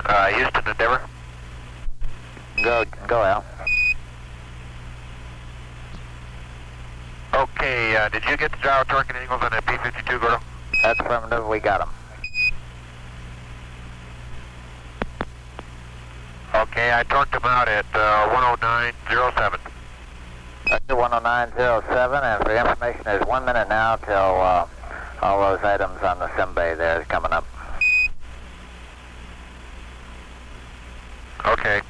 Houston, Endeavor. Go Al. Okay, did you get the gyro torque and angles on that P-52, Gordo? That's affirmative, we got them. Okay, I torqued them out at 109.07. That's 109.07, and for your information, there's 1 minute now till all those items on the sim bay there is coming up. Okay.